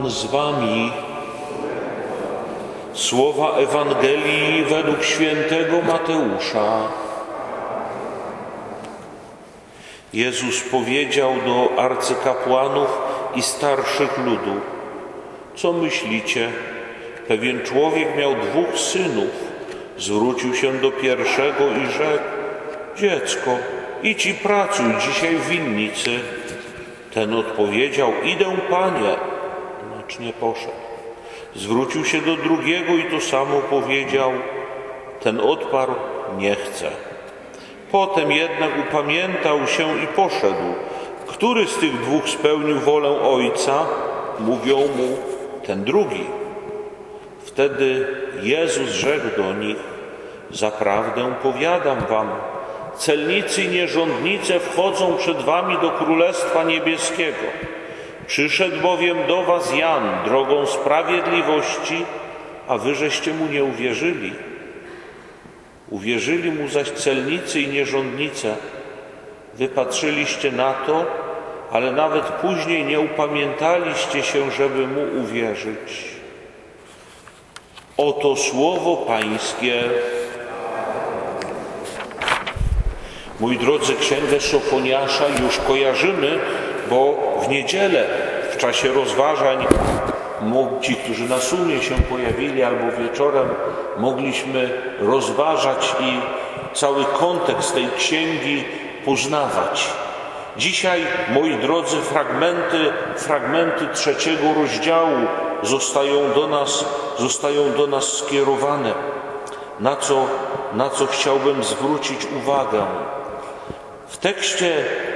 Pan z wami. Słowa Ewangelii według świętego Mateusza. Jezus powiedział do arcykapłanów i starszych ludu: co myślicie? Pewien człowiek miał 2 synów. Zwrócił się do pierwszego i rzekł: dziecko, idź i pracuj dzisiaj w winnicy. Ten odpowiedział: idę, Panie, lecz nie poszedł. Zwrócił się do drugiego i to samo powiedział. Ten odparł: nie chcę. Potem jednak upamiętał się i poszedł. Który z tych 2 spełnił wolę ojca? Mówią mu: ten drugi. Wtedy Jezus rzekł do nich: zaprawdę powiadam wam, celnicy i nierządnice wchodzą przed wami do Królestwa Niebieskiego. Przyszedł bowiem do was Jan drogą sprawiedliwości, a wy żeście mu nie uwierzyli. Uwierzyli mu zaś celnicy i nierządnice. Wy patrzyliście na to, ale nawet później nie upamiętaliście się, żeby mu uwierzyć. Oto słowo Pańskie. Moi drodzy, księgę Sofoniasza już kojarzymy, bo w niedzielę w czasie rozważań ci, którzy na sumie się pojawili, albo wieczorem mogliśmy rozważać i cały kontekst tej księgi poznawać. Dzisiaj, moi drodzy, fragmenty 3 rozdziału zostają do nas skierowane, na co chciałbym zwrócić uwagę. W tekście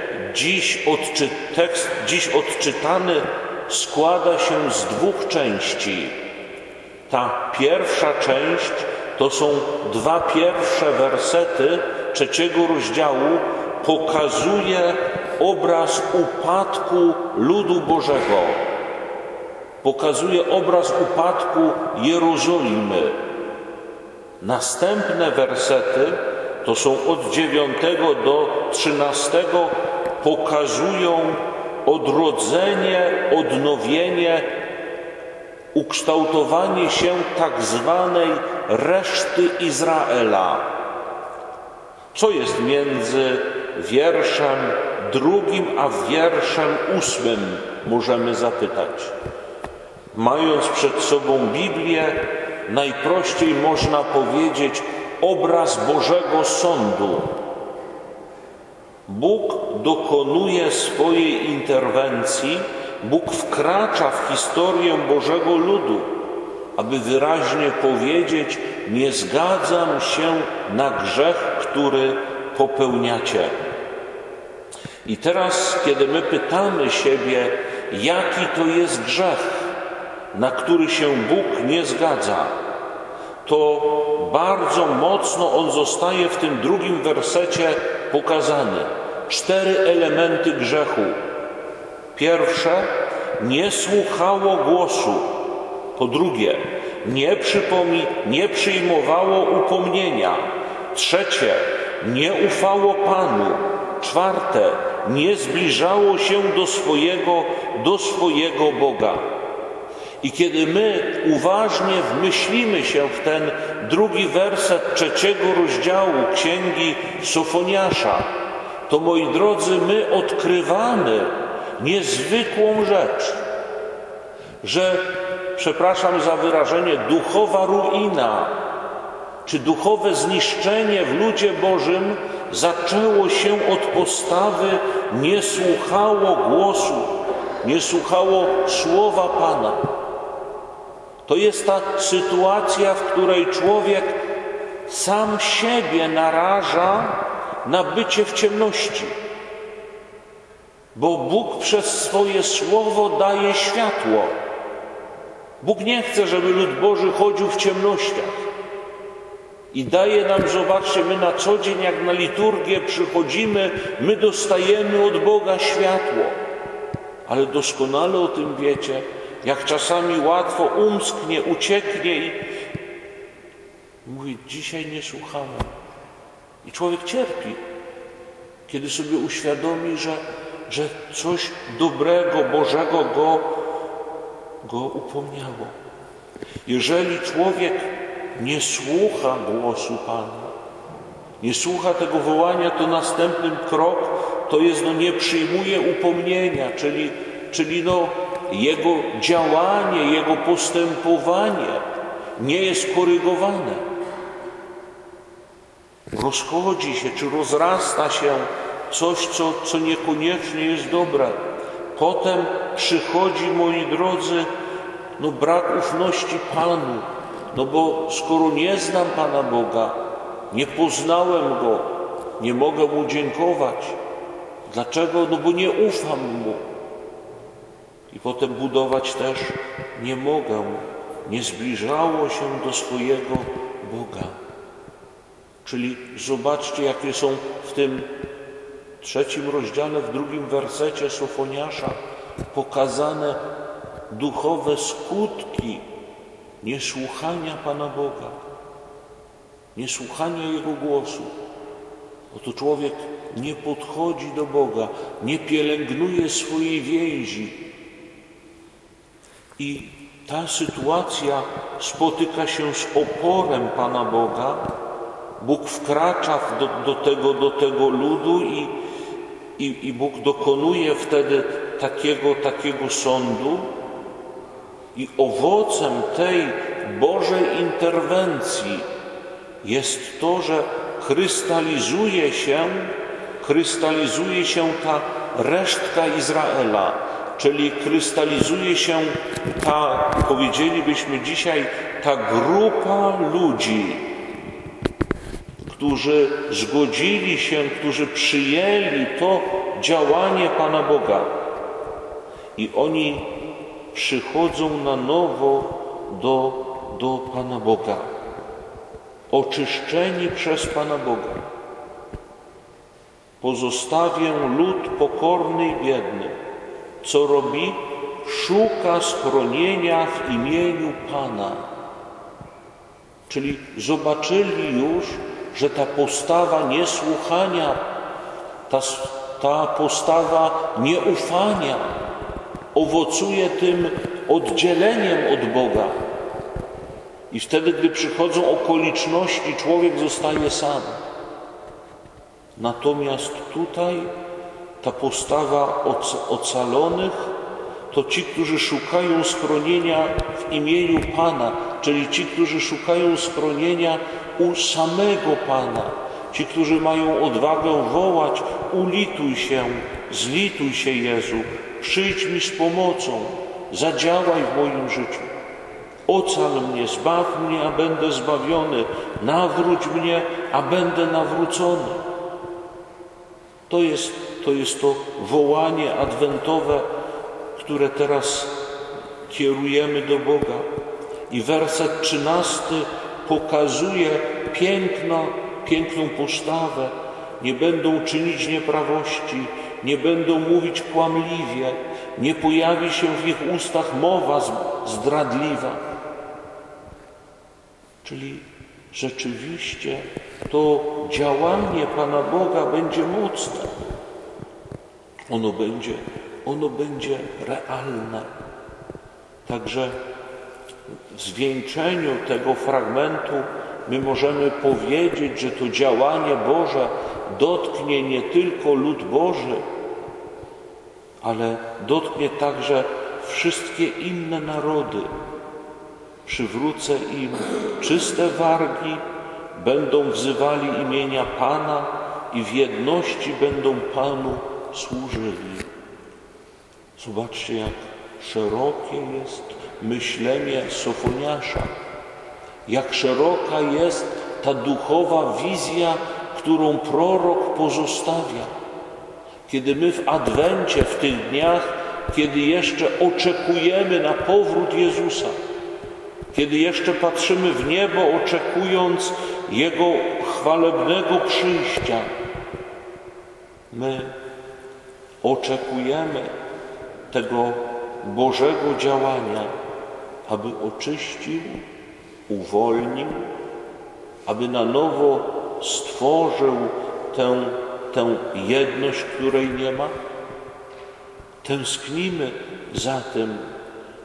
dziś odczytany składa się z 2 części. Ta pierwsza część to są 2 pierwsze wersety 3 rozdziału, pokazuje obraz upadku ludu Bożego. Pokazuje obraz upadku Jerozolimy. Następne wersety, to są od 9 do 13, pokazują odrodzenie, odnowienie, ukształtowanie się tak zwanej reszty Izraela. Co jest między wierszem 2 a wierszem 8, możemy zapytać. Mając przed sobą Biblię, najprościej można powiedzieć obraz Bożego sądu. Bóg dokonuje swojej interwencji, Bóg wkracza w historię Bożego ludu, aby wyraźnie powiedzieć: nie zgadzam się na grzech, który popełniacie. I teraz, kiedy my pytamy siebie, jaki to jest grzech, na który się Bóg nie zgadza, to bardzo mocno on zostaje w tym 2 wersecie pokazany. 4 elementy grzechu. Pierwsze, nie słuchało głosu. Po drugie, nie przyjmowało upomnienia. Trzecie, nie ufało Panu. Czwarte, nie zbliżało się do swojego Boga. I kiedy my uważnie wmyślimy się w ten 2 werset 3 rozdziału Księgi Sofoniasza, to, moi drodzy, my odkrywamy niezwykłą rzecz, że, przepraszam za wyrażenie, duchowa ruina, czy duchowe zniszczenie w ludzie Bożym zaczęło się od postawy: nie słuchało głosu, nie słuchało słowa Pana. To jest ta sytuacja, w której człowiek sam siebie naraża na bycie w ciemności. Bo Bóg przez swoje słowo daje światło. Bóg nie chce, żeby lud Boży chodził w ciemnościach. I daje nam, zobaczcie, my na co dzień, jak na liturgię przychodzimy, my dostajemy od Boga światło. Ale doskonale o tym wiecie, jak czasami łatwo umsknie, ucieknie i mówi: dzisiaj nie słuchałem. I człowiek cierpi, kiedy sobie uświadomi, że coś dobrego, Bożego go go upomniało. Jeżeli człowiek nie słucha głosu Pana, nie słucha tego wołania, to następny krok to jest, nie przyjmuje upomnienia, czyli jego działanie, jego postępowanie nie jest korygowane. Rozchodzi się, czy rozrasta się coś, co niekoniecznie jest dobre. Potem przychodzi, moi drodzy, brak ufności Panu, bo skoro nie znam Pana Boga, nie poznałem Go, nie mogę Mu dziękować. Dlaczego? Bo nie ufam Mu. I potem budować też nie mogę. Nie zbliżało się do swojego Boga. Czyli zobaczcie, jakie są w tym 3 rozdziale, w 2 wersecie Sofoniasza pokazane duchowe skutki niesłuchania Pana Boga, niesłuchania Jego głosu. Oto człowiek nie podchodzi do Boga, nie pielęgnuje swojej więzi. I ta sytuacja spotyka się z oporem Pana Boga. Bóg wkracza do tego ludu i Bóg dokonuje wtedy takiego sądu. I owocem tej Bożej interwencji jest to, że krystalizuje się ta resztka Izraela, czyli krystalizuje się powiedzielibyśmy dzisiaj, ta grupa ludzi, którzy zgodzili się, którzy przyjęli to działanie Pana Boga. I oni przychodzą na nowo do Pana Boga, oczyszczeni przez Pana Boga. Pozostawię lud pokorny i biedny. Co robi? Szuka schronienia w imieniu Pana. Czyli zobaczyli już, że ta postawa niesłuchania, ta postawa nieufania owocuje tym oddzieleniem od Boga. I wtedy, gdy przychodzą okoliczności, człowiek zostaje sam. Natomiast tutaj ta postawa ocalonych to ci, którzy szukają schronienia w imieniu Pana, czyli ci, którzy szukają schronienia u samego Pana. Ci, którzy mają odwagę wołać: ulituj się, zlituj się, Jezu, przyjdź mi z pomocą, zadziałaj w moim życiu. Ocal mnie, zbaw mnie, a będę zbawiony, nawróć mnie, a będę nawrócony. To jest to wołanie adwentowe, które teraz kierujemy do Boga. I werset 13 pokazuje piękną postawę. Nie będą czynić nieprawości, nie będą mówić kłamliwie, nie pojawi się w ich ustach mowa zdradliwa. Czyli rzeczywiście to działanie Pana Boga będzie mocne. Ono będzie realne. Także w zwieńczeniu tego fragmentu my możemy powiedzieć, że to działanie Boże dotknie nie tylko lud Boży, ale dotknie także wszystkie inne narody. Przywrócę im czyste wargi, będą wzywali imienia Pana i w jedności będą Panu służyli. Zobaczcie, jak szerokie jest myślenie Sofoniasza, jak szeroka jest ta duchowa wizja, którą prorok pozostawia. Kiedy my w Adwencie, w tych dniach, kiedy jeszcze oczekujemy na powrót Jezusa, kiedy jeszcze patrzymy w niebo, oczekując Jego chwalebnego przyjścia, my oczekujemy tego Bożego działania, aby oczyścił, uwolnił, aby na nowo stworzył tę jedność, której nie ma. Tęsknimy za tym,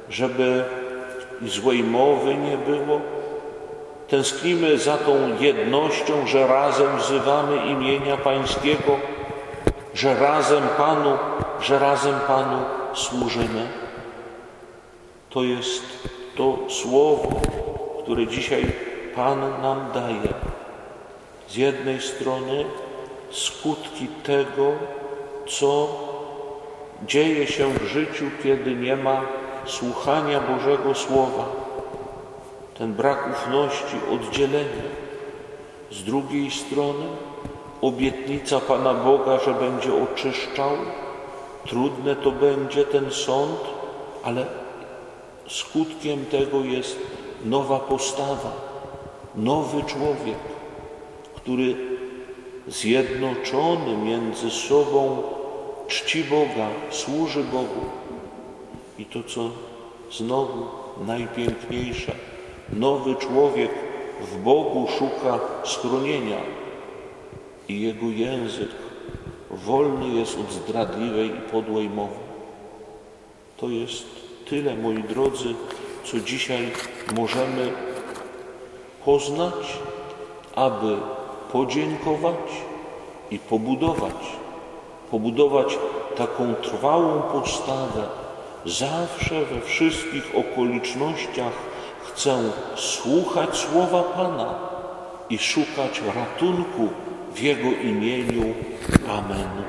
żeby i złej mowy nie było. Tęsknimy za tą jednością, że razem wzywamy imienia Pańskiego, że razem Panu służymy. To jest to słowo, które dzisiaj Pan nam daje. Z jednej strony skutki tego, co dzieje się w życiu, kiedy nie ma słuchania Bożego Słowa. Ten brak ufności, oddzielenie. Z drugiej strony obietnica Pana Boga, że będzie oczyszczał. Trudne to będzie ten sąd, ale skutkiem tego jest nowa postawa, nowy człowiek, który zjednoczony między sobą czci Boga, służy Bogu. I to, co znowu najpiękniejsze, nowy człowiek w Bogu szuka schronienia i jego język wolny jest od zdradliwej i podłej mowy. To jest tyle, moi drodzy, co dzisiaj możemy poznać, aby podziękować i pobudować taką trwałą postawę. Zawsze we wszystkich okolicznościach chcę słuchać słowa Pana i szukać ratunku w Jego imieniu. Amen.